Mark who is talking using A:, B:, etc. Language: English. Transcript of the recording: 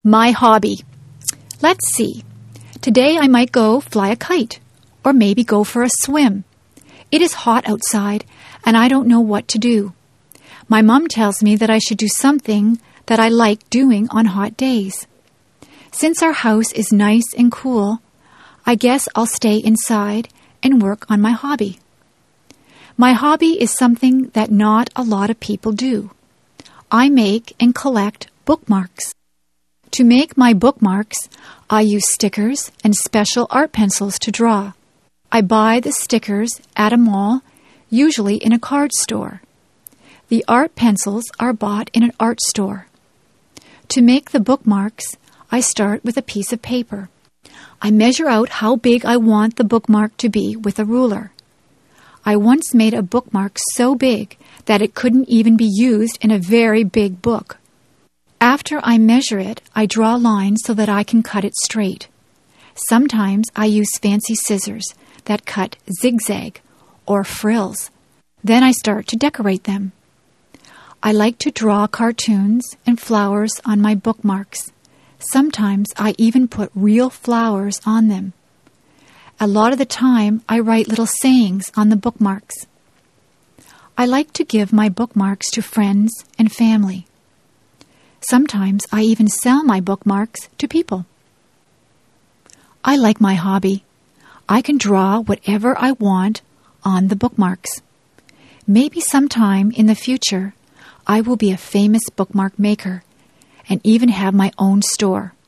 A: My hobby. Let's see. Today I might go fly a kite, or maybe go for a swim. It is hot outside, and I don't know what to do. My mom tells me that I should do something that I like doing on hot days. Since our house is nice and cool, I guess I'll stay inside and work on my hobby. My hobby is something that not a lot of people do. I make and collect bookmarks. To make my bookmarks, I use stickers and special art pencils to draw. I buy the stickers at a mall, usually in a card store. The art pencils are bought in an art store. To make the bookmarks, I start with a piece of paper. I measure out how big I want the bookmark to be with a ruler. I once made a bookmark so big that it couldn't even be used in a very big book. After I measure it, I draw lines so that I can cut it straight. Sometimes I use fancy scissors that cut zigzag or frills. Then I start to decorate them. I like to draw cartoons and flowers on my bookmarks. Sometimes I even put real flowers on them. A lot of the time, I write little sayings on the bookmarks. I like to give my bookmarks to friends and family. Sometimes I even sell my bookmarks to people. I like my hobby. I can draw whatever I want on the bookmarks. Maybe sometime in the future, I will be a famous bookmark maker and even have my own store.